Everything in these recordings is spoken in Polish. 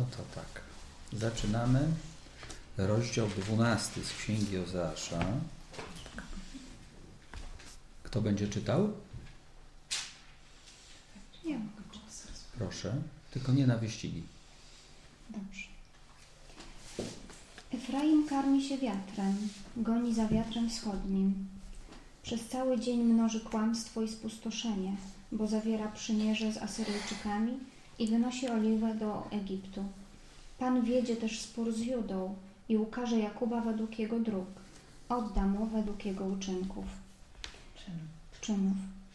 to tak. Zaczynamy rozdział 12 z Księgi Ozeasza. Kto będzie czytał? Ja. Proszę, tylko nie na wyścigi. Dobrze. Efraim karmi się wiatrem, goni za wiatrem wschodnim. Przez cały dzień mnoży kłamstwo i spustoszenie, bo zawiera przymierze z Asyryjczykami i wynosi oliwę do Egiptu. Pan wiedzie też spór z Judą i ukaże Jakuba według jego dróg. Odda mu według jego uczynków. Czynów.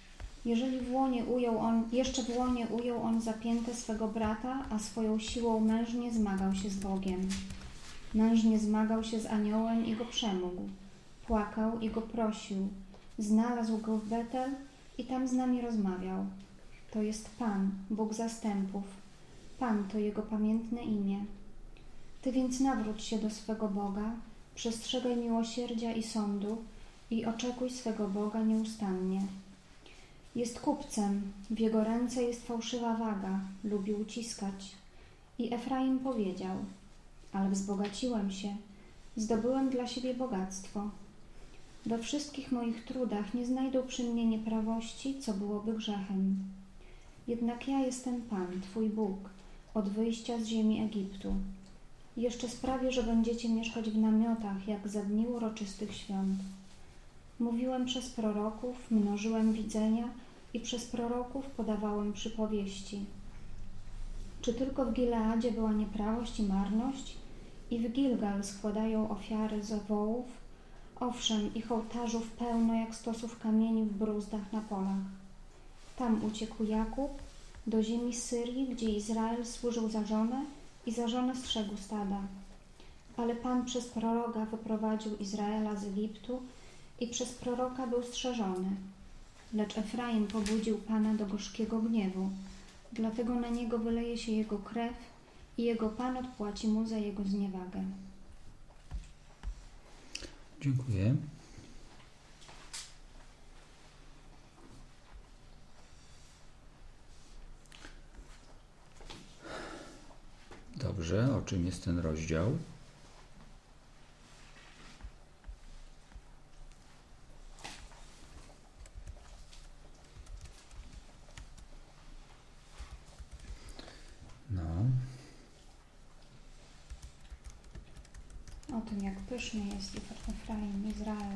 Jeszcze w łonie ujął on zapięte swego brata, a swoją siłą mężnie zmagał się z Bogiem. Mężnie zmagał się z aniołem i go przemógł. Płakał i go prosił. Znalazł go w Betel i tam z nami rozmawiał. To jest Pan, Bóg zastępów. Pan to jego pamiętne imię. Ty więc nawróć się do swego Boga, przestrzegaj miłosierdzia i sądu i oczekuj swego Boga nieustannie. Jest kupcem, w jego ręce jest fałszywa waga, lubi uciskać. I Efraim powiedział: ale wzbogaciłem się, zdobyłem dla siebie bogactwo. We wszystkich moich trudach nie znajdą przy mnie nieprawości, co byłoby grzechem. Jednak ja jestem Pan, Twój Bóg, od wyjścia z ziemi Egiptu. Jeszcze sprawię, że będziecie mieszkać w namiotach, jak za dni uroczystych świąt. Mówiłem przez proroków, mnożyłem widzenia i przez proroków podawałem przypowieści. Czy tylko w Gileadzie była nieprawość i marność? I w Gilgal składają ofiary z wołów? Owszem, ich ołtarzów pełno jak stosów kamieni w bruzdach na polach. Tam uciekł Jakub do ziemi Syrii, gdzie Izrael służył za żonę i za żonę strzegł stada. Ale Pan przez proroka wyprowadził Izraela z Egiptu i przez proroka był strzeżony. Lecz Efraim pobudził Pana do gorzkiego gniewu, dlatego na niego wyleje się jego krew i jego Pan odpłaci mu za jego zniewagę. Dziękuję. Dobrze, o czym jest ten rozdział? O tym, jak pyszny jest Efraim, Izrael.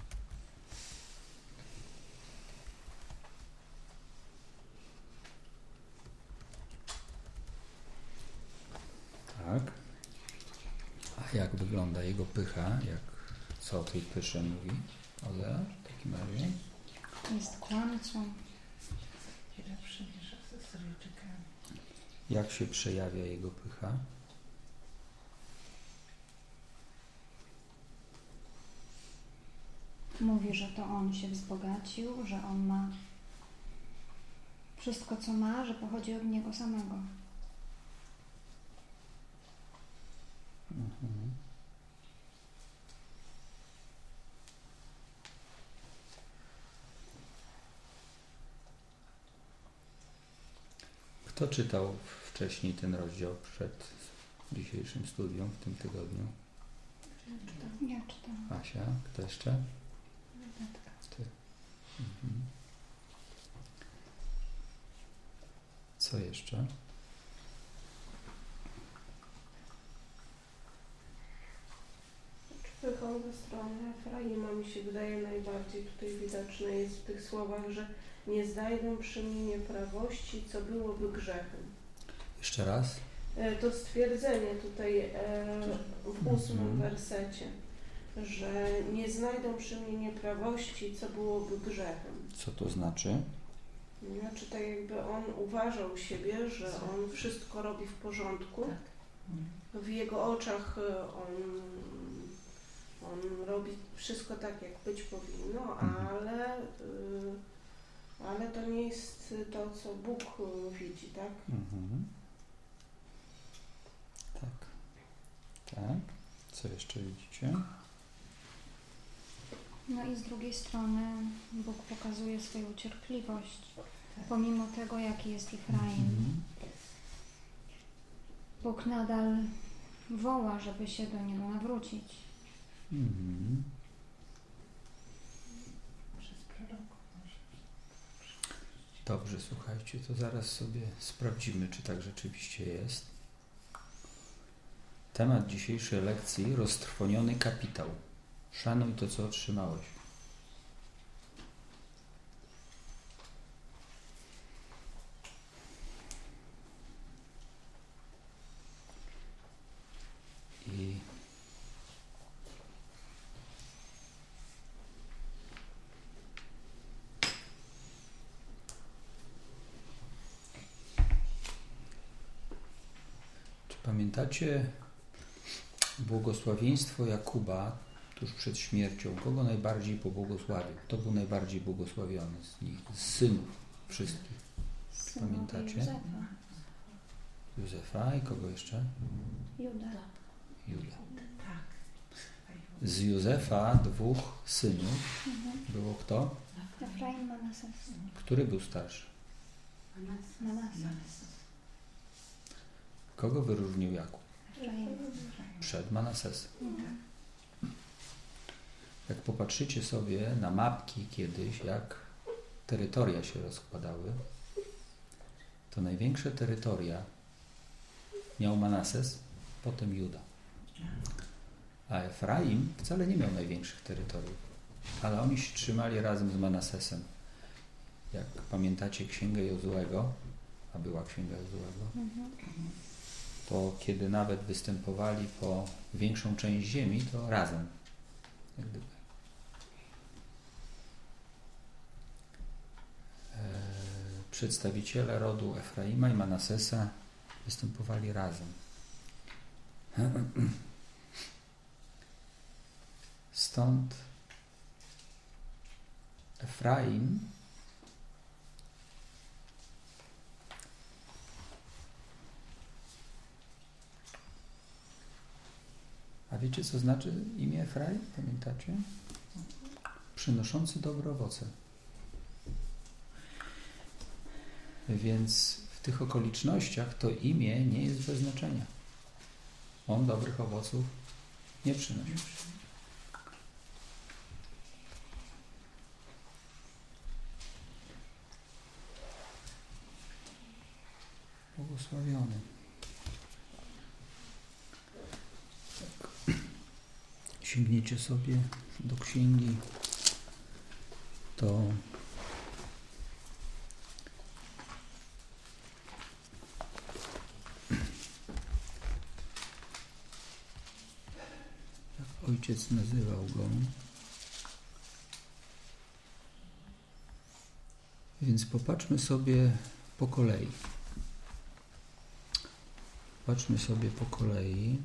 Tak. A jak wygląda jego pycha? Co o tej pysze mówi Ozeasz w takim razie? Jest kłamcą. Jak się przejawia jego pycha? Mówi, że to on się wzbogacił, że on ma wszystko, co ma, że pochodzi od niego samego. Kto czytał wcześniej ten rozdział przed dzisiejszym studium w tym tygodniu? Ja czytam. Asia, kto jeszcze? Ty. Co jeszcze? Pychą ze strony Efraima mi się wydaje najbardziej tutaj widoczne jest w tych słowach, że nie znajdą przy mnie nieprawości, co byłoby grzechem. Jeszcze raz? To stwierdzenie tutaj w 8 wersecie, że nie znajdą przy mnie nieprawości, co byłoby grzechem. Co to znaczy? Znaczy tak jakby on uważał siebie, że on wszystko robi w porządku. W jego oczach on robi wszystko tak, jak być powinno, ale to nie jest to, co Bóg widzi, tak? Tak. Co jeszcze widzicie? No i z drugiej strony Bóg pokazuje swoją cierpliwość, pomimo tego, jaki jest Efraim. Bóg nadal woła, żeby się do Niego nawrócić. Dobrze, słuchajcie, to zaraz sobie sprawdzimy, czy tak rzeczywiście jest. Temat dzisiejszej lekcji: roztrwoniony kapitał. Szanuj to, co otrzymałeś. I czy pamiętacie błogosławieństwo Jakuba tuż przed śmiercią? Kogo najbardziej pobłogosławił? Kto był najbardziej błogosławiony z nich, z synów wszystkich? Pamiętacie? Józefa i kogo jeszcze? Juda. Z Józefa 2 synów było kto? Efraim, Manases. Który był starszy? Manases. Kogo wyróżnił Jakub? Efraim. Przed Manasesem. Jak popatrzycie sobie na mapki kiedyś, jak terytoria się rozkładały, to największe terytoria miał Manases, potem Juda. A Efraim wcale nie miał największych terytoriów, ale oni się trzymali razem z Manasesem. Jak pamiętacie Księgę Jozuego, a była Księga Jozuego, to kiedy nawet występowali po większą część ziemi, to razem. Jak gdyby. Przedstawiciele rodu Efraima i Manasesa występowali razem. Stąd Efraim a wiecie, co znaczy imię Efraim? Pamiętacie? Przynoszący dobre owoce. Więc w tych okolicznościach to imię nie jest bez znaczenia. On dobrych owoców nie przynosi. Błogosławiony. Tak. Sięgniecie sobie do księgi, to jak ojciec nazywał go. Więc popatrzmy sobie po kolei. Patrzmy sobie po kolei.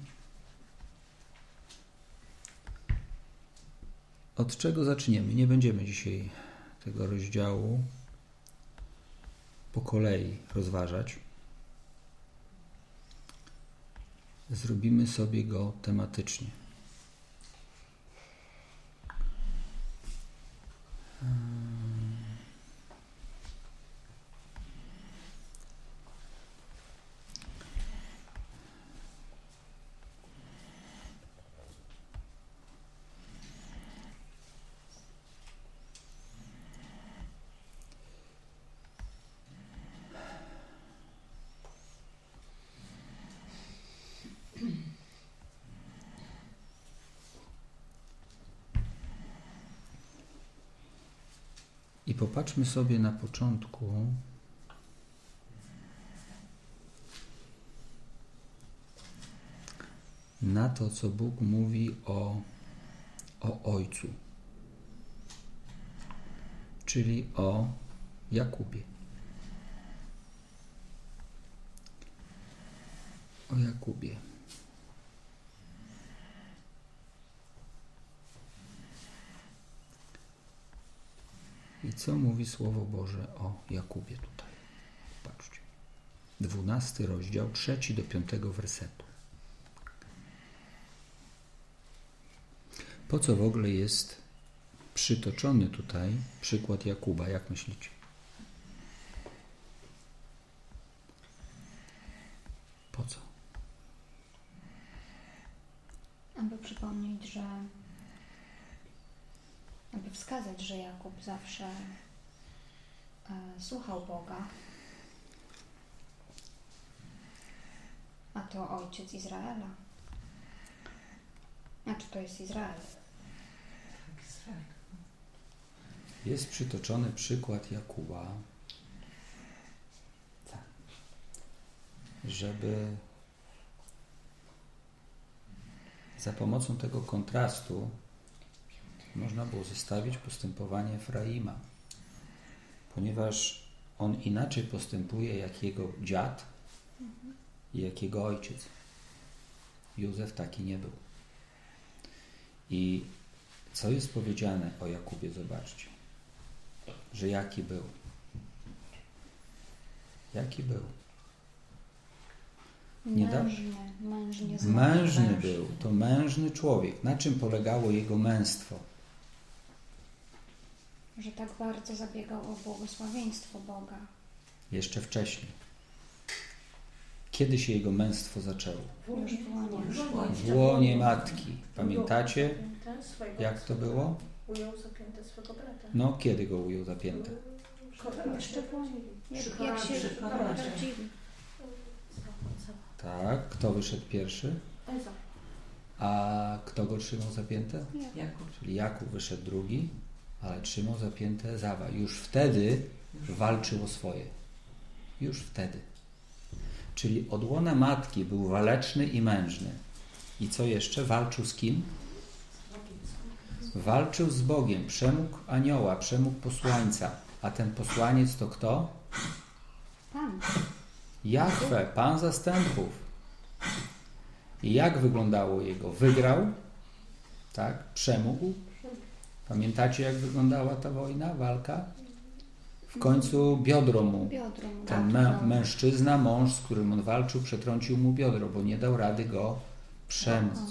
Od czego zaczniemy? Nie będziemy dzisiaj tego rozdziału po kolei rozważać. Zrobimy sobie go tematycznie. I popatrzmy sobie na początku na to, co Bóg mówi o Ojcu, czyli o Jakubie. O Jakubie. I co mówi Słowo Boże o Jakubie tutaj? Patrzcie. 12 rozdział, 3 do 5 wersetu. Po co w ogóle jest przytoczony tutaj przykład Jakuba? Jak myślicie? Po co? aby przypomnieć, aby wskazać, że Jakub zawsze słuchał Boga, a to ojciec Izraela. Znaczy to jest Izrael. Jest przytoczony przykład Jakuba, żeby za pomocą tego kontrastu można było zestawić postępowanie Efraima, ponieważ on inaczej postępuje jak jego dziad i jak jego ojciec. Józef taki nie był. I co jest powiedziane o Jakubie? Zobaczcie, że jaki był. Jaki był? Mężny był. To mężny człowiek. Na czym polegało jego męstwo? Że tak bardzo zabiegał o błogosławieństwo Boga. Jeszcze wcześniej. Kiedy się jego męstwo zaczęło? Już w łonie matki. Pamiętacie, jak to było? Ujął zapięte swego brata. No, kiedy go ujął zapięte? Jeszcze jak się prawdziwy. Tak. Kto wyszedł pierwszy? Ezo. A kto go trzymał zapięte? Jakub. Czyli Jakub wyszedł drugi, ale trzymał zapięte Ezawa. Już wtedy walczył o swoje. Już wtedy. Czyli od łona matki był waleczny i mężny. I co jeszcze? Walczył z kim? Walczył z Bogiem. Przemógł anioła, przemógł posłańca. A ten posłaniec to kto? Pan. Jahwe, Pan zastępów. I jak wyglądało jego? Wygrał, tak? Przemógł. Pamiętacie, jak wyglądała ta wojna, walka? W końcu biodro mu. Ten mężczyzna, mąż, z którym on walczył, przetrącił mu biodro, bo nie dał rady go przemóc.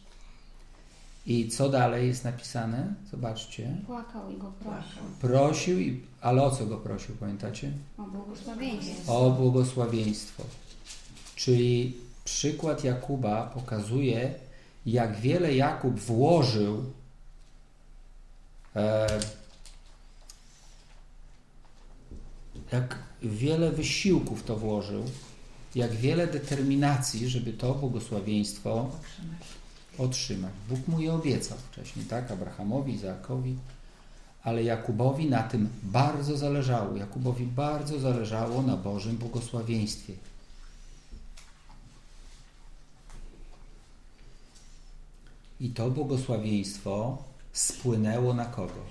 I co dalej jest napisane? Zobaczcie. Płakał i go prosił. Prosił, ale o co go prosił, pamiętacie? O błogosławieństwo. O błogosławieństwo. Czyli przykład Jakuba pokazuje, jak wiele Jakub włożył jak wiele wysiłków to włożył, jak wiele determinacji, żeby to błogosławieństwo otrzymać. Bóg mu je obiecał wcześniej, tak? Abrahamowi, Izaakowi, ale Jakubowi na tym bardzo zależało. Jakubowi bardzo zależało na Bożym błogosławieństwie. I to błogosławieństwo spłynęło na kogo?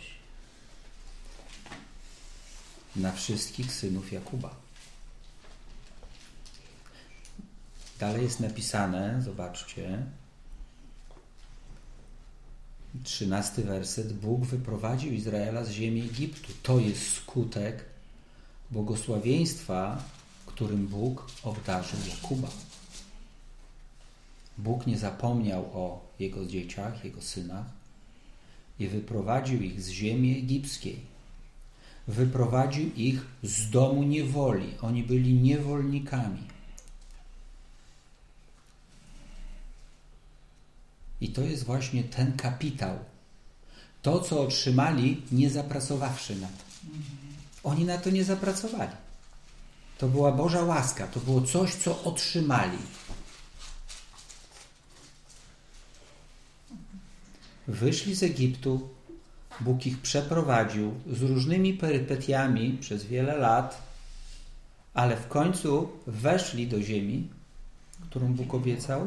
Na wszystkich synów Jakuba. Dalej jest napisane, zobaczcie, 13 werset. Bóg wyprowadził Izraela z ziemi Egiptu. To jest skutek błogosławieństwa, którym Bóg obdarzył Jakuba. Bóg nie zapomniał o jego dzieciach, jego synach i wyprowadził ich z ziemi egipskiej. Wyprowadził ich z domu niewoli. Oni byli niewolnikami. I to jest właśnie ten kapitał. To, co otrzymali, nie zapracowawszy na to. Oni na to nie zapracowali. To była Boża łaska. To było coś, co otrzymali. Wyszli z Egiptu. Bóg ich przeprowadził z różnymi perypetiami przez wiele lat, ale w końcu weszli do ziemi, którą Bóg obiecał.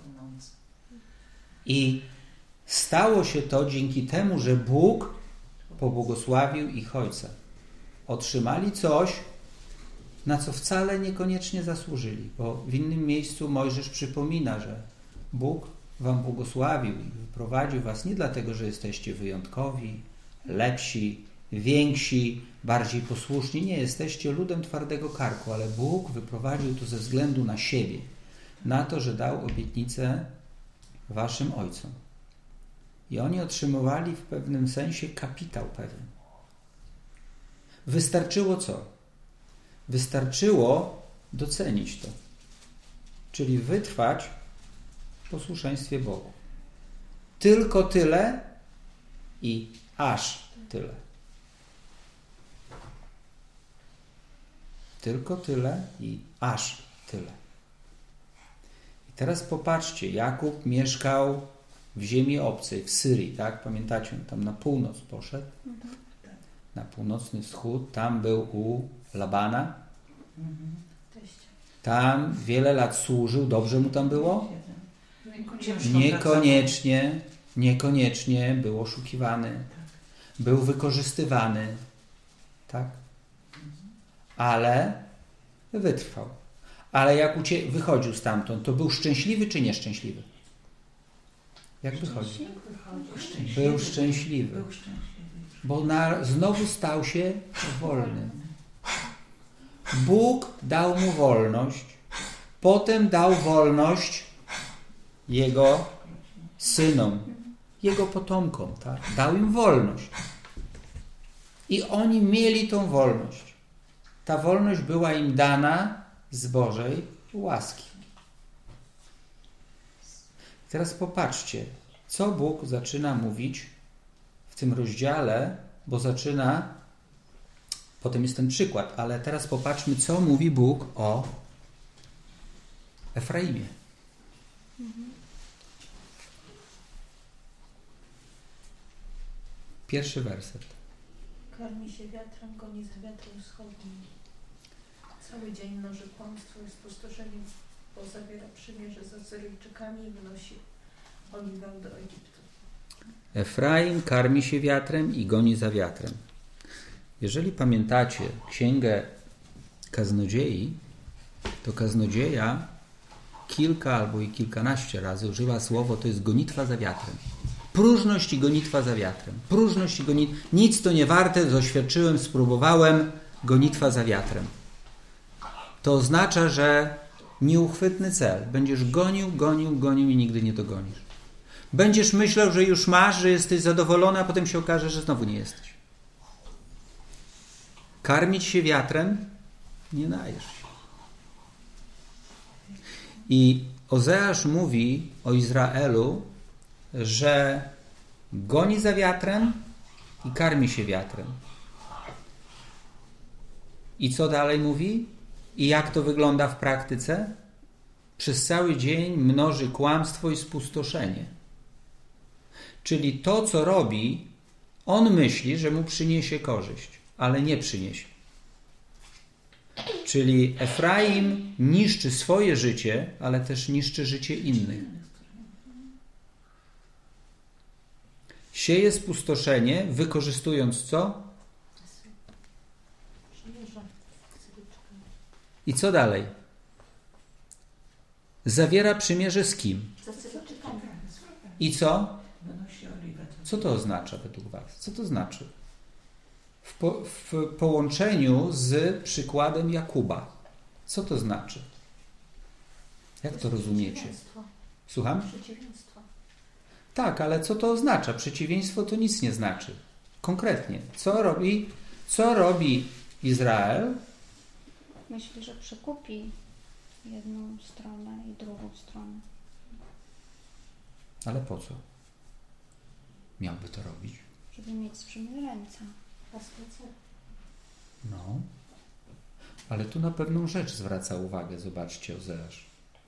I stało się to dzięki temu, że Bóg pobłogosławił ich ojca. Otrzymali coś, na co wcale niekoniecznie zasłużyli, bo w innym miejscu Mojżesz przypomina, że Bóg wam błogosławił i wyprowadził was nie dlatego, że jesteście wyjątkowi, lepsi, więksi, bardziej posłuszni. Nie, jesteście ludem twardego karku, ale Bóg wyprowadził to ze względu na siebie, na to, że dał obietnicę waszym ojcom. I oni otrzymywali w pewnym sensie kapitał pewien. Wystarczyło co? Wystarczyło docenić to. Czyli wytrwać w posłuszeństwie Bogu. tylko tyle i aż tyle. Tylko tyle i aż tyle. I teraz popatrzcie, Jakub mieszkał w ziemi obcej, w Syrii, tak? Pamiętacie, tam na północ poszedł, na północny wschód, tam był u Labana. Tam wiele lat służył, dobrze mu tam było? Niekoniecznie był oszukiwany, był wykorzystywany, tak? Ale wytrwał. Ale jak wychodził stamtąd, to był szczęśliwy czy nieszczęśliwy? Jak wychodził? Był szczęśliwy. Bo znowu stał się wolnym. Bóg dał mu wolność, potem dał wolność jego synom, jego potomkom, tak? Dał im wolność. I oni mieli tą wolność. Ta wolność była im dana z Bożej łaski. Teraz popatrzcie, co Bóg zaczyna mówić w tym rozdziale, bo zaczyna, potem jest ten przykład, ale teraz popatrzmy, co mówi Bóg o Efraimie. Pierwszy werset. Karmi się wiatrem, goni za wiatrem wschodnim. Cały dzień mnoży kłamstwo i spustoszenie, bo zawiera przymierze z Asyryjczykami i wynosi oliwę do Egiptu. Efraim karmi się wiatrem i goni za wiatrem. Jeżeli pamiętacie księgę Kaznodziei, to kaznodzieja kilka albo i kilkanaście razy używa słowo, to jest gonitwa za wiatrem. Próżność i gonitwa za wiatrem. Próżność i gonitwa. Nic to nie warte, doświadczyłem, spróbowałem, gonitwa za wiatrem. To oznacza, że nieuchwytny cel. Będziesz gonił i nigdy nie dogonisz. Będziesz myślał, że już masz, że jesteś zadowolony, a potem się okaże, że znowu nie jesteś. Karmić się wiatrem nie dajesz się. I Ozeasz mówi o Izraelu, że goni za wiatrem i karmi się wiatrem. I co dalej mówi? I jak to wygląda w praktyce? Przez cały dzień mnoży kłamstwo i spustoszenie. Czyli to, co robi, on myśli, że mu przyniesie korzyść, ale nie przyniesie. Czyli Efraim niszczy swoje życie, ale też niszczy życie innych. Sieje spustoszenie, wykorzystując co? I co dalej? Zawiera przymierze z kim? I co? Co to oznacza według was? Co to znaczy? W połączeniu z przykładem Jakuba. Co to znaczy? Jak to rozumiecie? Słucham? Przeciwieństwo. Tak, ale co to oznacza? Przeciwieństwo to nic nie znaczy. Konkretnie. Co robi Izrael? Myślę, że przekupi jedną stronę i drugą stronę. Ale po co? Miałby to robić? Żeby mieć sprzymierzeńca. No. Ale tu na pewną rzecz zwraca uwagę. Zobaczcie, Ozeasz.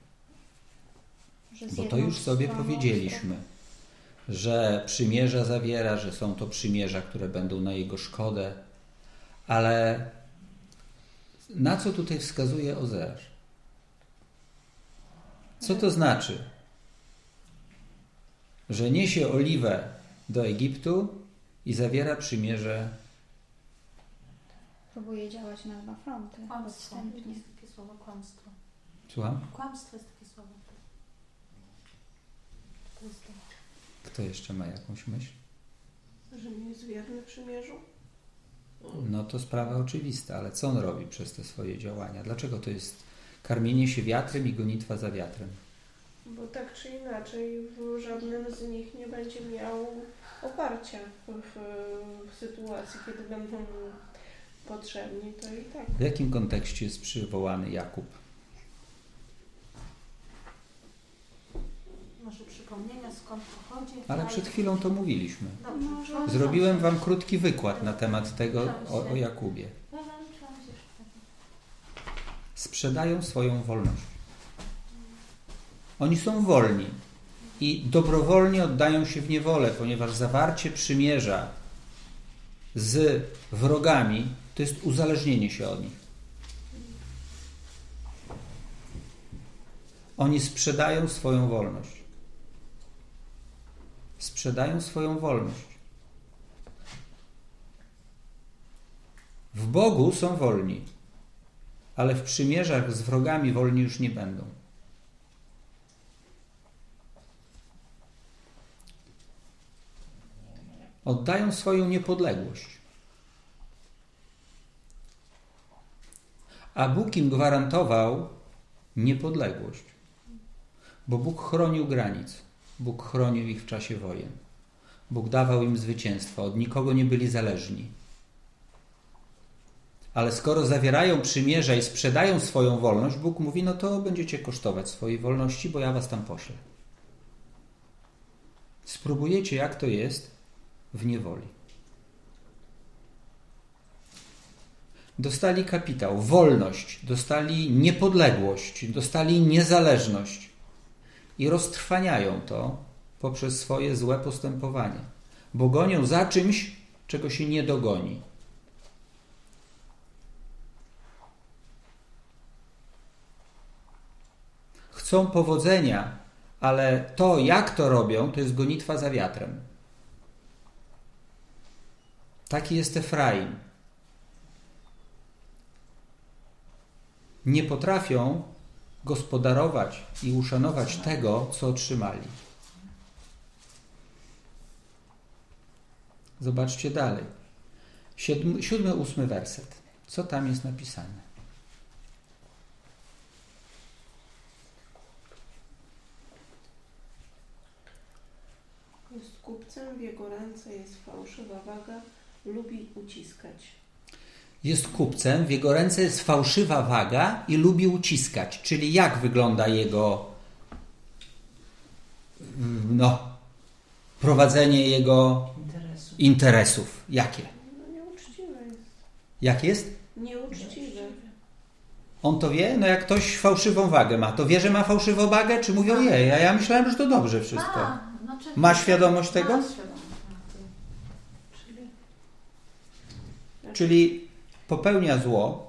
Bo to już sobie powiedzieliśmy, że przymierza zawiera, że są to przymierza, które będą na jego szkodę. Ale na co tutaj wskazuje Ozeasz? Co to znaczy? Że niesie oliwę do Egiptu i zawiera przymierze. Próbuje działać na dwa fronty. Kłamstwo. Jest takie słowo kłamstwo. Słucham? Kłamstwo jest takie słowo. Kto jeszcze ma jakąś myśl? Że nie jest wierny przymierzu? No to sprawa oczywista, ale co on robi przez te swoje działania? Dlaczego to jest karmienie się wiatrem i gonitwa za wiatrem? Bo tak czy inaczej w żadnym z nich nie będzie miał oparcia w sytuacji, kiedy będą potrzebni, to i tak. W jakim kontekście jest przywołany Jakub? Może przypomnienia skąd pochodzi. Ale przed chwilą to mówiliśmy. Dobrze. Zrobiłem wam krótki wykład na temat tego o Jakubie. Sprzedają swoją wolność. Oni są wolni i dobrowolnie oddają się w niewolę, ponieważ zawarcie przymierza z wrogami to jest uzależnienie się od nich. Oni sprzedają swoją wolność. Sprzedają swoją wolność. W Bogu są wolni, ale w przymierzach z wrogami wolni już nie będą. Oddają swoją niepodległość. A Bóg im gwarantował niepodległość. Bo Bóg chronił granic. Bóg chronił ich w czasie wojen. Bóg dawał im zwycięstwo. Od nikogo nie byli zależni. Ale skoro zawierają przymierza i sprzedają swoją wolność, Bóg mówi, no to będziecie kosztować swojej wolności, bo ja was tam poślę. Spróbujecie, jak to jest w niewoli. Dostali kapitał, wolność, dostali niepodległość, dostali niezależność i roztrwaniają to poprzez swoje złe postępowanie, bo gonią za czymś, czego się nie dogoni. Chcą powodzenia, ale to, jak to robią, to jest gonitwa za wiatrem. Taki jest Efraim. Nie potrafią gospodarować i uszanować tego, co otrzymali. Zobaczcie dalej. 7-8 werset. Co tam jest napisane? Jest kupcem, w jego ręce jest fałszywa waga, lubi uciskać. Jest kupcem, w jego ręce jest fałszywa waga i lubi uciskać. Czyli jak wygląda jego prowadzenie jego interesów? Jakie? No nieuczciwe jest. Jak jest? Nieuczciwe. On to wie? No jak ktoś fałszywą wagę ma, to wie, że ma fałszywą wagę? Czy mówią jej? A ja myślałem, że to dobrze wszystko. Ma świadomość tego? Czyli popełnia zło,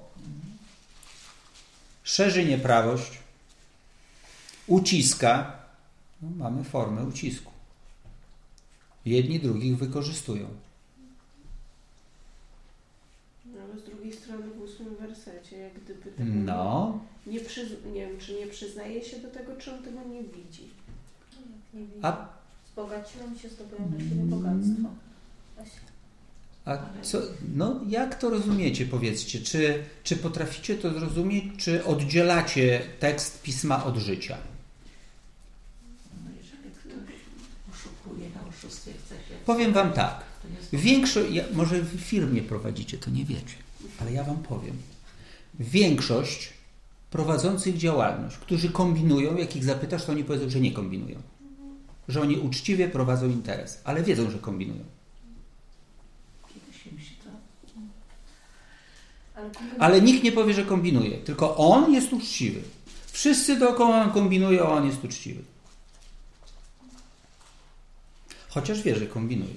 szerzy nieprawość, uciska. No, mamy formę ucisku. Jedni drugich wykorzystują. No, ale z drugiej strony w 8 wersecie, jak gdyby tego nie wiem, czy nie przyznaje się do tego, czy on tego nie widzi. Nie widzi. Wzbogaciłem się, zdobyłem dla siebie bogactwo. A co, jak to rozumiecie, powiedzcie? Czy potraficie to zrozumieć, czy oddzielacie tekst Pisma od życia? No jeżeli ktoś oszukuje na oszustwie, chce się... Powiem wam tak. Może w firmie prowadzicie, to nie wiecie, ale ja wam powiem. Większość prowadzących działalność, którzy kombinują, jak ich zapytasz, to oni powiedzą, że nie kombinują. Że oni uczciwie prowadzą interes, ale wiedzą, że kombinują. Ale nikt nie powie, że kombinuje. Tylko on jest uczciwy. Wszyscy dookoła kombinują, a on jest uczciwy. Chociaż wie, że kombinuje.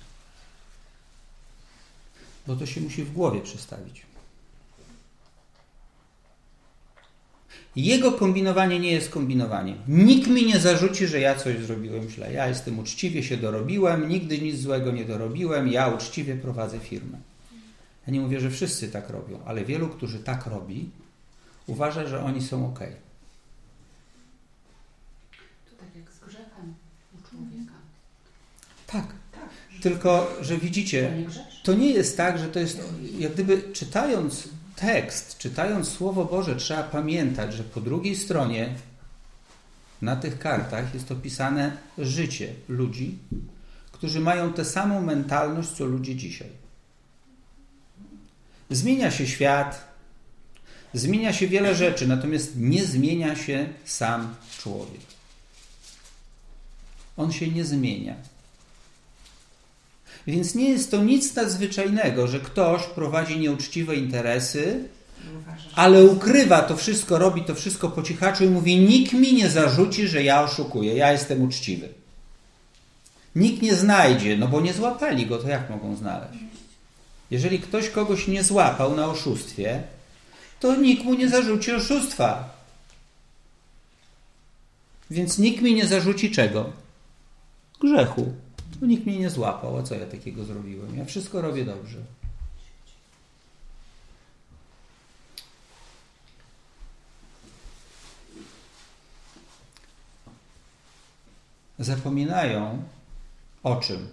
Bo to się musi w głowie przestawić. Jego kombinowanie nie jest kombinowaniem. Nikt mi nie zarzuci, że ja coś zrobiłem źle. Ja jestem uczciwie, się dorobiłem, nigdy nic złego nie dorobiłem, ja uczciwie prowadzę firmę. Ja nie mówię, że wszyscy tak robią, ale wielu, którzy tak robi, uważa, że oni są okej. To tak jak z grzechem u człowieka. Tak. Tylko, że widzicie, to nie jest tak, że to jest, jak gdyby czytając tekst, czytając Słowo Boże, trzeba pamiętać, że po drugiej stronie na tych kartach jest opisane życie ludzi, którzy mają tę samą mentalność, co ludzie dzisiaj. Zmienia się świat, zmienia się wiele rzeczy, natomiast nie zmienia się sam człowiek. On się nie zmienia. Więc nie jest to nic nadzwyczajnego, że ktoś prowadzi nieuczciwe interesy, ale ukrywa to wszystko, robi to wszystko po cichaczu i mówi: nikt mi nie zarzuci, że ja oszukuję, ja jestem uczciwy. Nikt nie znajdzie, no bo nie złapali go, to jak mogą znaleźć? Jeżeli ktoś kogoś nie złapał na oszustwie, to nikt mu nie zarzuci oszustwa. Więc nikt mi nie zarzuci czego? Grzechu. Bo nikt mnie nie złapał. A co ja takiego zrobiłem? Ja wszystko robię dobrze. Zapominają o czym?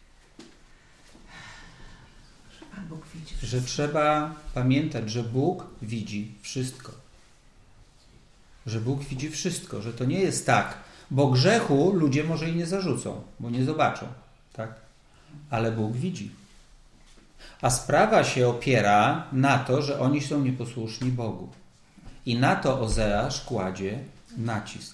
Że trzeba pamiętać, że Bóg widzi wszystko. Że Bóg widzi wszystko. Że to nie jest tak, bo grzechu ludzie może i nie zarzucą, bo nie zobaczą. Tak? Ale Bóg widzi. A sprawa się opiera na to, że oni są nieposłuszni Bogu. I na to Ozeasz kładzie nacisk.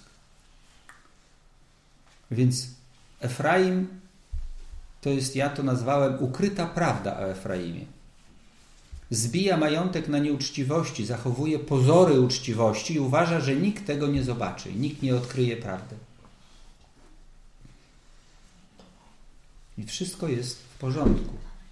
Więc Efraim to jest, ja to nazwałem, ukryta prawda o Efraimie. Zbija majątek na nieuczciwości, zachowuje pozory uczciwości i uważa, że nikt tego nie zobaczy, nikt nie odkryje prawdy. I wszystko jest w porządku.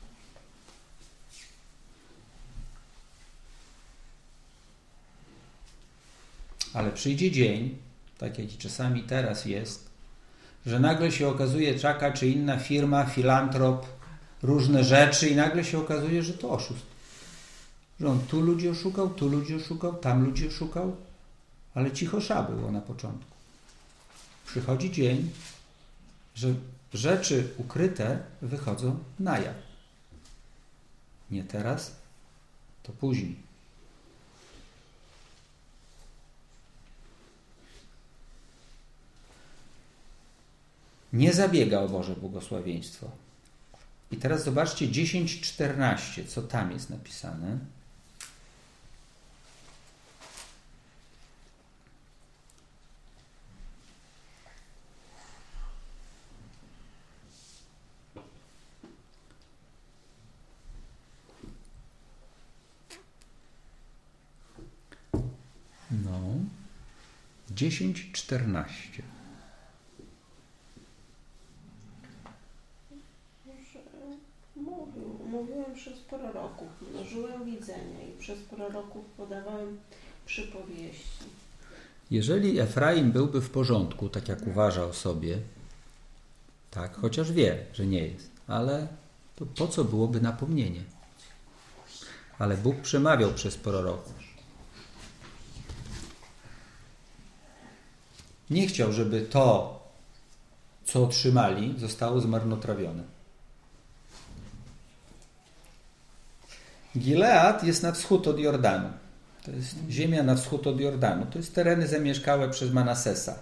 Ale przyjdzie dzień, tak jak i czasami teraz jest, że nagle się okazuje taka czy inna firma, filantrop, różne rzeczy i nagle się okazuje, że to oszust. Że on tu ludzi oszukał, tam ludzi oszukał, ale cichosza było na początku. Przychodzi dzień, że rzeczy ukryte wychodzą na jaw. Nie teraz, to później. Nie zabiega o Boże błogosławieństwo. I teraz zobaczcie 10:14, co tam jest napisane. No, 10:14. Mówiłem przez proroków, mnożyłem widzenia i przez proroków podawałem przypowieści. Jeżeli Efraim byłby w porządku, tak jak uważa o sobie, tak, chociaż wie, że nie jest, ale to po co byłoby napomnienie? Ale Bóg przemawiał przez proroków. Nie chciał, żeby to, co otrzymali, zostało zmarnotrawione. Gilead jest na wschód od Jordanu. To jest ziemia na wschód od Jordanu. To jest tereny zamieszkałe przez Manasesa.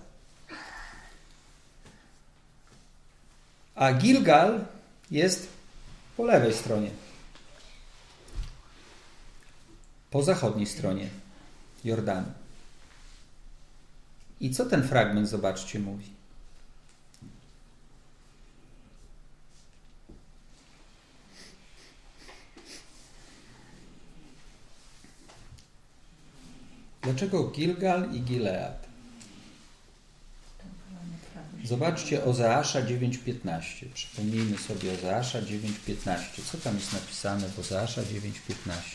A Gilgal jest po lewej stronie. Po zachodniej stronie Jordanu. I co ten fragment, zobaczcie, mówi? Dlaczego Gilgal i Gilead? Zobaczcie Ozeasza 9:15. Przypomnijmy sobie Ozeasza 9:15. Co tam jest napisane w Ozeasza 9:15?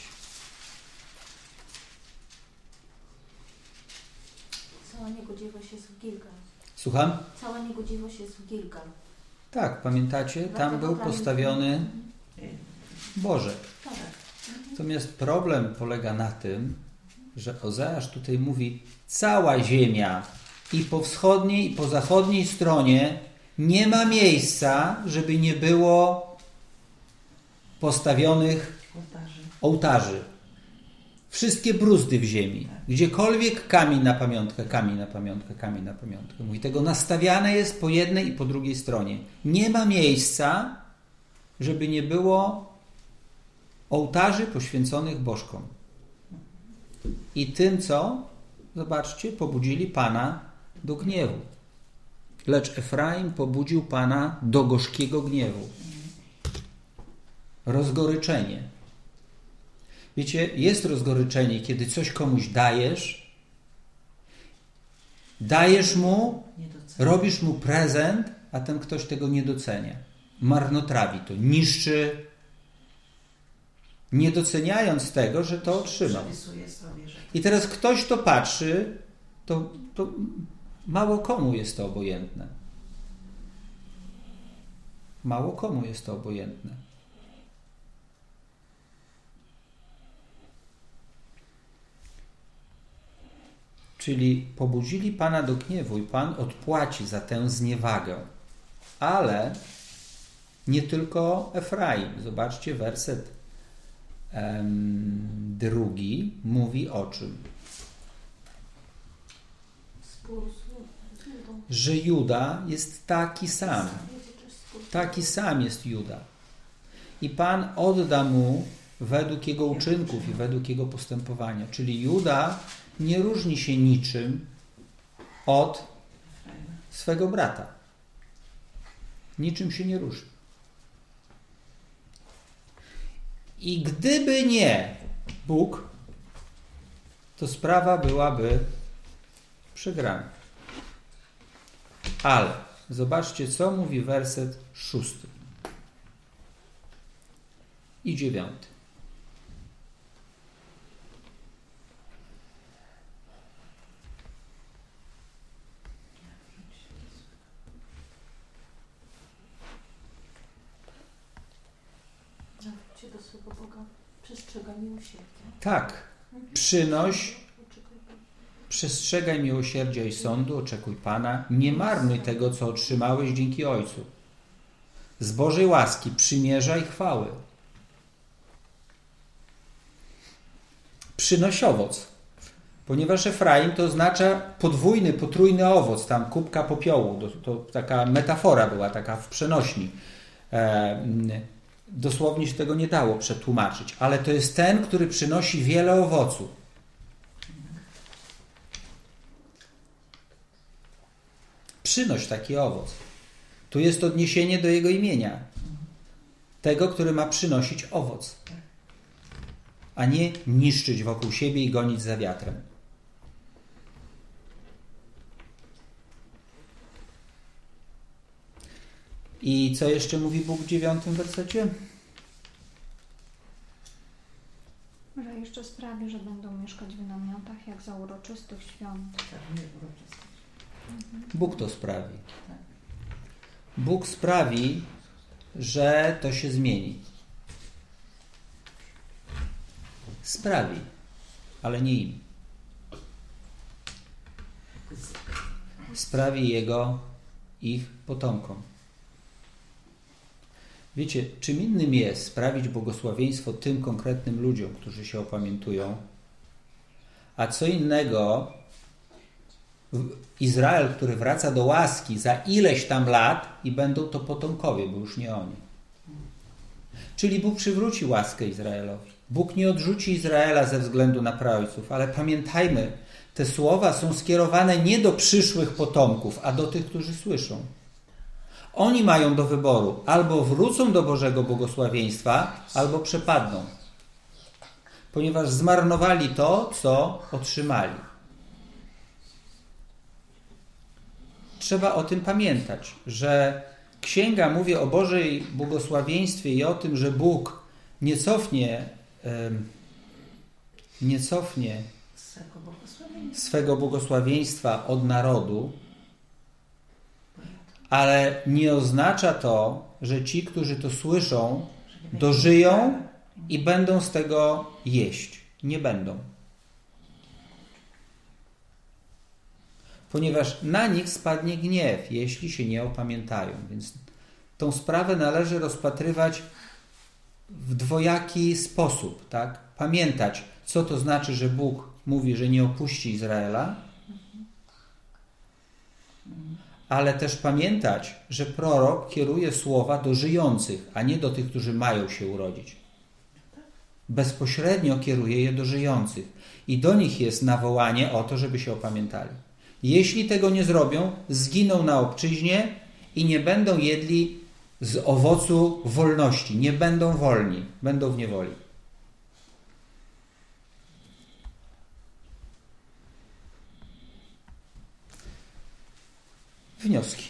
Cała niegodziwość jest w Gilgal. Słucham? Cała niegodziwość jest w Gilgal. Tak, pamiętacie? Tam był postawiony Bożek. Natomiast problem polega na tym, że Ozeasz tutaj mówi, cała ziemia i po wschodniej, i po zachodniej stronie nie ma miejsca, żeby nie było postawionych ołtarzy. Wszystkie bruzdy w ziemi. Gdziekolwiek kamień na pamiątkę, kamień na pamiątkę, kamień na pamiątkę. Mówi, tego nastawiane jest po jednej i po drugiej stronie. Nie ma miejsca, żeby nie było ołtarzy poświęconych bożkom. I tym, co, zobaczcie, pobudzili Pana do gniewu. lecz Efraim pobudził Pana do gorzkiego gniewu. Rozgoryczenie. Wiecie, jest rozgoryczenie, kiedy coś komuś dajesz mu, robisz mu prezent, a ten ktoś tego nie docenia. Marnotrawi to, niszczy, nie doceniając tego, że to otrzymał. I teraz ktoś to patrzy, to mało komu jest to obojętne. Mało komu jest to obojętne. Czyli pobudzili Pana do gniewu i Pan odpłaci za tę zniewagę. Ale nie tylko Efraim. Zobaczcie, werset 2 mówi o czym? Że Juda jest taki sam. Taki sam jest Juda. I Pan odda mu według jego uczynków i według jego postępowania. Czyli Juda nie różni się niczym od swego brata. Niczym się nie różni. I gdyby nie Bóg, to sprawa byłaby przegrana. Ale zobaczcie, co mówi werset 6 i 9. Do swego Boga przestrzegaj miłosierdzia. Tak. Przestrzegaj miłosierdzia i sądu, oczekuj Pana. Nie marnuj tego, co otrzymałeś dzięki Ojcu. Z Bożej łaski, przymierza i chwały. Przynoś owoc. Ponieważ Efraim to oznacza podwójny, potrójny owoc. Tam kubka popiołu. To taka metafora była, taka w przenośni. Dosłownie się tego nie dało przetłumaczyć, ale to jest ten, który przynosi wiele owocu. Przynoś taki owoc. Tu jest odniesienie do jego imienia. Tego, który ma przynosić owoc. A nie niszczyć wokół siebie i gonić za wiatrem. I co jeszcze mówi Bóg w 9 wersecie? Że jeszcze sprawi, że będą mieszkać w namiotach jak za uroczystych świąt. Bóg to sprawi. Bóg sprawi, że to się zmieni. Sprawi, ale nie im. Sprawi ich potomkom. Wiecie, czym innym jest sprawić błogosławieństwo tym konkretnym ludziom, którzy się opamiętują, a co innego Izrael, który wraca do łaski za ileś tam lat i będą to potomkowie, bo już nie oni. Czyli Bóg przywróci łaskę Izraelowi. Bóg nie odrzuci Izraela ze względu na praojców, ale pamiętajmy, te słowa są skierowane nie do przyszłych potomków, a do tych, którzy słyszą. Oni mają do wyboru, albo wrócą do Bożego błogosławieństwa, albo przepadną. Ponieważ zmarnowali to, co otrzymali. Trzeba o tym pamiętać, że Księga mówi o Bożej błogosławieństwie i o tym, że Bóg nie cofnie swego błogosławieństwa od narodu, ale nie oznacza to, że ci, którzy to słyszą, dożyją i będą z tego jeść. Nie będą. Ponieważ na nich spadnie gniew, jeśli się nie opamiętają. Więc tą sprawę należy rozpatrywać w dwojaki sposób. Tak? Pamiętać, co to znaczy, że Bóg mówi, że nie opuści Izraela, ale też pamiętać, że prorok kieruje słowa do żyjących, a nie do tych, którzy mają się urodzić. Bezpośrednio kieruje je do żyjących i do nich jest nawołanie o to, żeby się opamiętali. Jeśli tego nie zrobią, zginą na obczyźnie i nie będą jedli z owocu wolności. Nie będą wolni, będą w niewoli. Wnioski.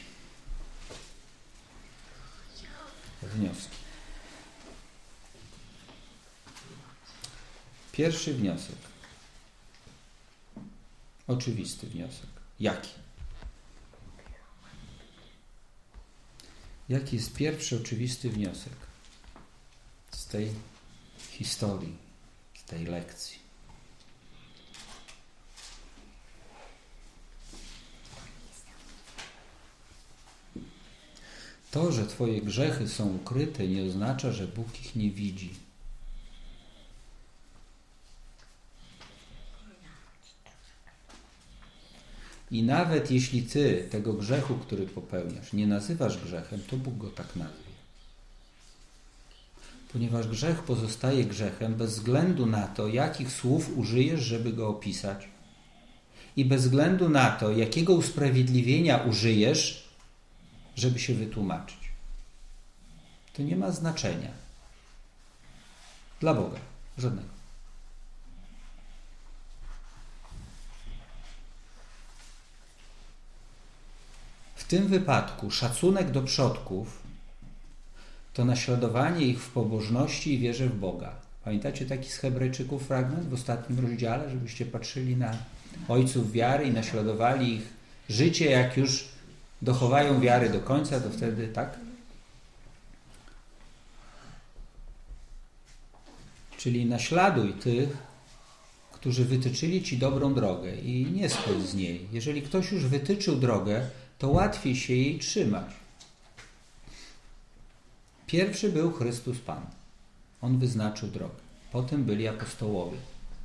Pierwszy wniosek. Oczywisty wniosek. Jaki? Jaki jest pierwszy oczywisty wniosek z tej historii, z tej lekcji? To, że Twoje grzechy są ukryte, nie oznacza, że Bóg ich nie widzi. I nawet jeśli Ty tego grzechu, który popełniasz, nie nazywasz grzechem, to Bóg go tak nazwie. Ponieważ grzech pozostaje grzechem bez względu na to, jakich słów użyjesz, żeby go opisać, i bez względu na to, jakiego usprawiedliwienia użyjesz, żeby się wytłumaczyć. To nie ma znaczenia. Dla Boga. Żadnego. W tym wypadku szacunek do przodków to naśladowanie ich w pobożności i wierze w Boga. Pamiętacie taki z Hebrajczyków fragment w ostatnim rozdziale, żebyście patrzyli na ojców wiary i naśladowali ich życie, jak już dochowają wiary do końca, to wtedy tak? Czyli naśladuj tych, którzy wytyczyli Ci dobrą drogę i nie schodź z niej. Jeżeli ktoś już wytyczył drogę, to łatwiej się jej trzymać. Pierwszy był Chrystus Pan. On wyznaczył drogę. Potem byli apostołowie.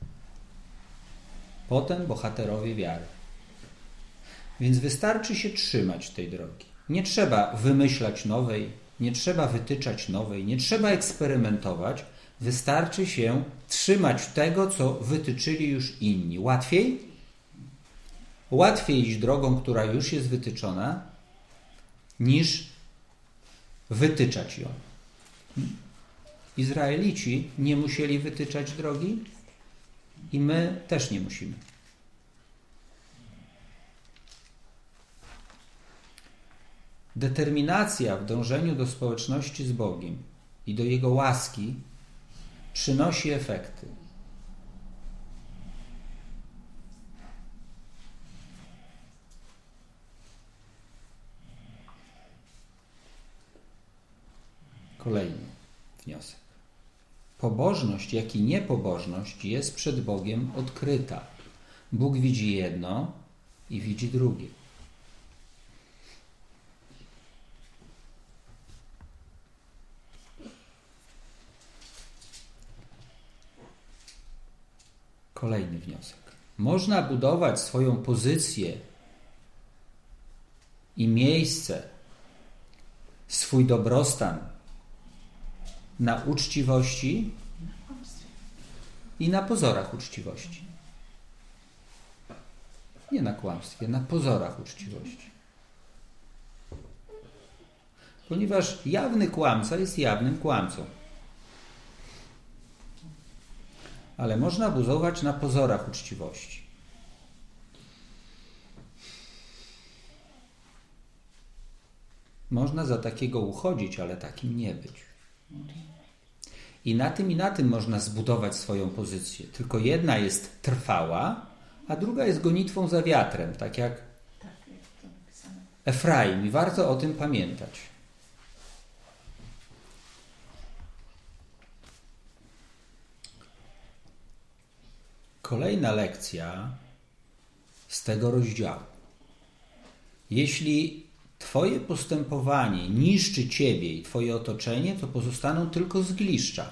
Potem bohaterowie wiary. Więc wystarczy się trzymać tej drogi. Nie trzeba wymyślać nowej, nie trzeba wytyczać nowej, nie trzeba eksperymentować. Wystarczy się trzymać tego, co wytyczyli już inni. Łatwiej? Łatwiej iść drogą, która już jest wytyczona, niż wytyczać ją. Izraelici nie musieli wytyczać drogi i my też nie musimy. Determinacja w dążeniu do społeczności z Bogiem i do Jego łaski przynosi efekty. Kolejny wniosek. Pobożność, jak i niepobożność jest przed Bogiem odkryta. Bóg widzi jedno i widzi drugie. Kolejny wniosek. Można budować swoją pozycję i miejsce, swój dobrostan na uczciwości i na pozorach uczciwości. Nie na kłamstwie, na pozorach uczciwości. Ponieważ jawny kłamca jest jawnym kłamcą. Ale można budować na pozorach uczciwości. Można za takiego uchodzić, ale takim nie być. I na tym można zbudować swoją pozycję. Tylko jedna jest trwała, a druga jest gonitwą za wiatrem, tak jak Efraim. I warto o tym pamiętać. Kolejna lekcja z tego rozdziału. Jeśli Twoje postępowanie niszczy Ciebie i Twoje otoczenie, to pozostaną tylko zgliszcza.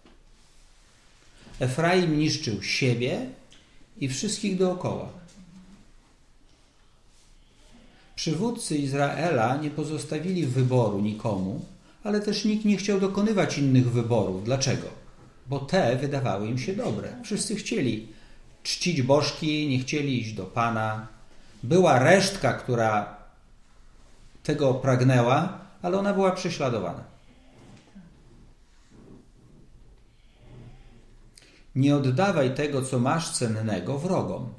Efraim niszczył siebie i wszystkich dookoła. Przywódcy Izraela nie pozostawili wyboru nikomu, ale też nikt nie chciał dokonywać innych wyborów. Dlaczego? Bo te wydawały im się dobre. Wszyscy chcieli czcić bożki, nie chcieli iść do Pana. Była resztka, która tego pragnęła, ale ona była prześladowana. Nie oddawaj tego, co masz cennego, wrogom.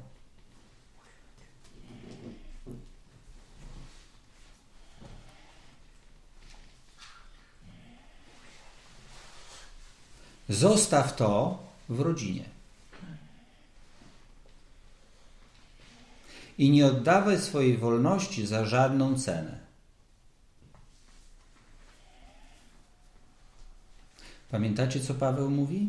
Zostaw to w rodzinie. I nie oddawaj swojej wolności za żadną cenę. Pamiętacie, co Paweł mówi?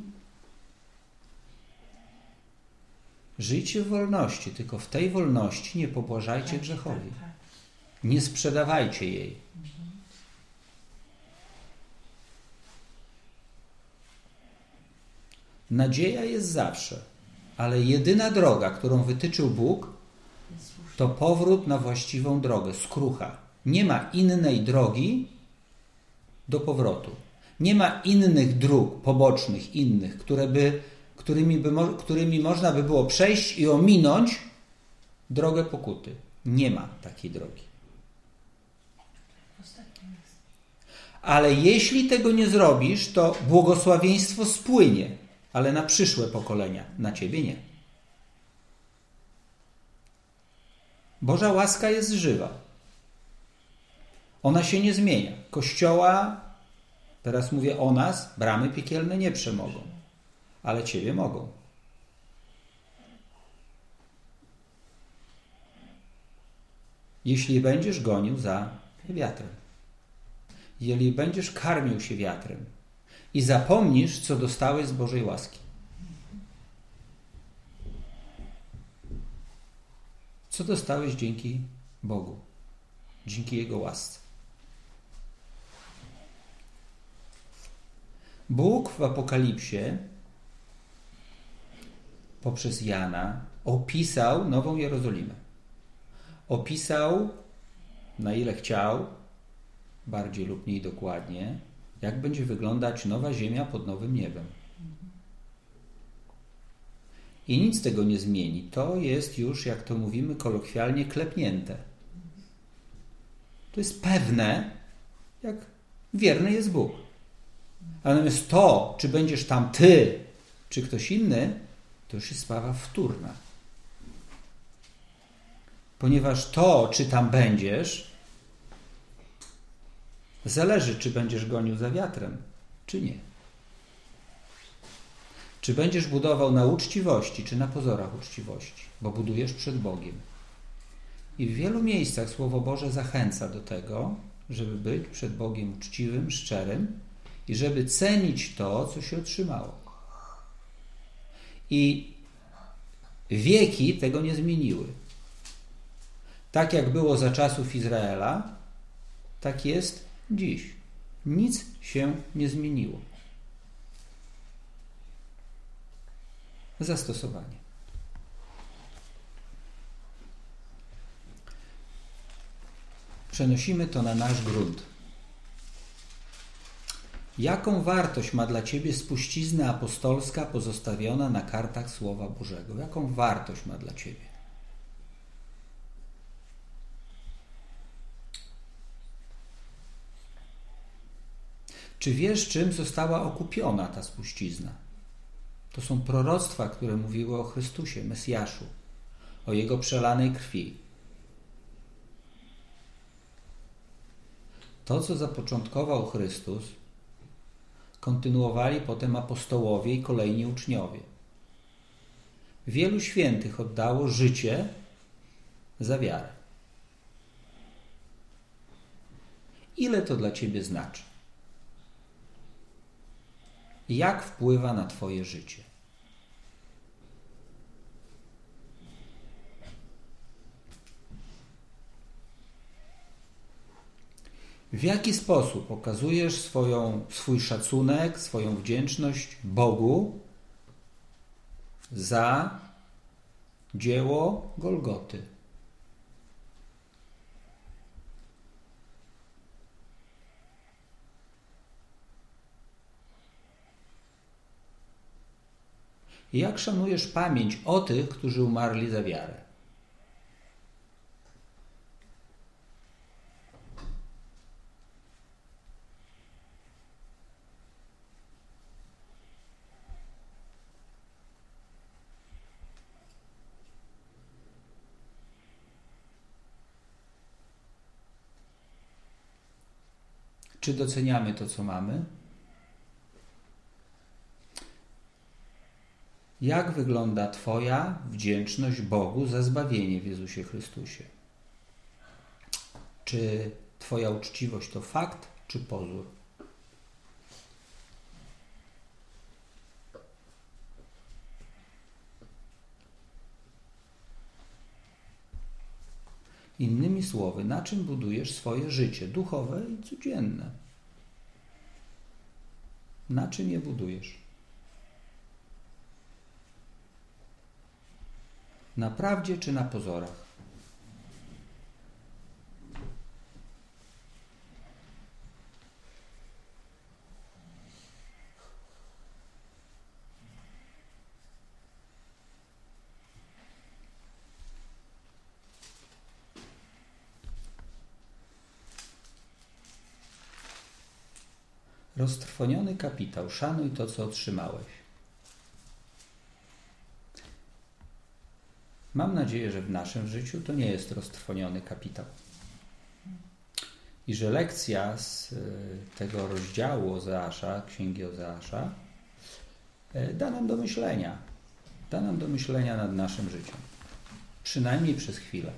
Żyjcie w wolności, tylko w tej wolności nie pobłażajcie grzechowi. Nie sprzedawajcie jej. Nadzieja jest zawsze, ale jedyna droga, którą wytyczył Bóg, to powrót na właściwą drogę, skrucha. Nie ma innej drogi do powrotu. Nie ma innych dróg pobocznych, innych, którymi można by było przejść i ominąć drogę pokuty. Nie ma takiej drogi. Ale jeśli tego nie zrobisz, to błogosławieństwo spłynie, ale na przyszłe pokolenia, na ciebie nie. Boża łaska jest żywa. Ona się nie zmienia. Kościoła, teraz mówię o nas, bramy piekielne nie przemogą, ale ciebie mogą. Jeśli będziesz gonił za wiatrem. Jeżeli będziesz karmił się wiatrem i zapomnisz, co dostałeś z Bożej łaski. Co dostałeś dzięki Bogu, dzięki Jego łasce. Bóg w Apokalipsie poprzez Jana opisał Nową Jerozolimę. Opisał, na ile chciał, bardziej lub mniej dokładnie, jak będzie wyglądać nowa ziemia pod nowym niebem. I nic tego nie zmieni. To jest już, jak to mówimy kolokwialnie, klepnięte. To jest pewne, jak wierny jest Bóg. A natomiast to, czy będziesz tam ty, czy ktoś inny, to już jest sprawa wtórna. Ponieważ to, czy tam będziesz, zależy, czy będziesz gonił za wiatrem, czy nie. Czy będziesz budował na uczciwości, czy na pozorach uczciwości, bo budujesz przed Bogiem. I w wielu miejscach Słowo Boże zachęca do tego, żeby być przed Bogiem uczciwym, szczerym i żeby cenić to, co się otrzymało. I wieki tego nie zmieniły. Tak jak było za czasów Izraela, tak jest dziś. Nic się nie zmieniło. Zastosowanie. Przenosimy to na nasz grunt. Jaką wartość ma dla ciebie spuścizna apostolska pozostawiona na kartach Słowa Bożego? Jaką wartość ma dla ciebie? Czy wiesz, czym została okupiona ta spuścizna? To są proroctwa, które mówiły o Chrystusie, Mesjaszu, o Jego przelanej krwi. To, co zapoczątkował Chrystus, kontynuowali potem apostołowie i kolejni uczniowie. Wielu świętych oddało życie za wiarę. Ile to dla ciebie znaczy? Jak wpływa na twoje życie? W jaki sposób okazujesz swój szacunek, swoją wdzięczność Bogu za dzieło Golgoty? Jak szanujesz pamięć o tych, którzy umarli za wiarę? Czy doceniamy to, co mamy? Jak wygląda Twoja wdzięczność Bogu za zbawienie w Jezusie Chrystusie? Czy Twoja uczciwość to fakt, czy pozór? Innymi słowy, na czym budujesz swoje życie duchowe i codzienne? Na czym je budujesz? Na prawdzie czy na pozorach? Roztrwoniony kapitał. Szanuj to, co otrzymałeś. Mam nadzieję, że w naszym życiu to nie jest roztrwoniony kapitał. I że lekcja z tego rozdziału Ozeasza, Księgi Ozeasza, da nam do myślenia. Da nam do myślenia nad naszym życiem. Przynajmniej przez chwilę.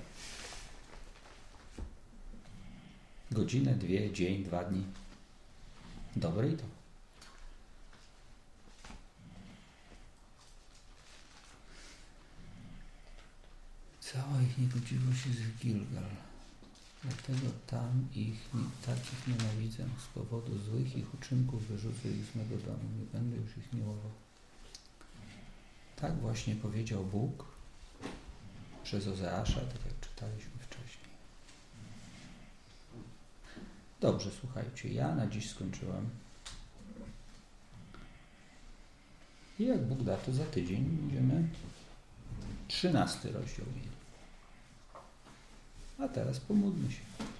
Godzinę, 2, dzień, 2 dni. Dobre i to. Cała ich niegodziwość jest w Gilgal. Dlatego tam takich nienawidzę. Z powodu złych ich uczynków wyrzucę ich z mego domu. Nie będę już ich miłował. Tak właśnie powiedział Bóg przez Ozeasza, tak jak czytaliśmy wcześniej. Dobrze, słuchajcie, ja na dziś skończyłem. I jak Bóg da, to za tydzień będziemy 13 rozdział mieli. A teraz pomódlmy się.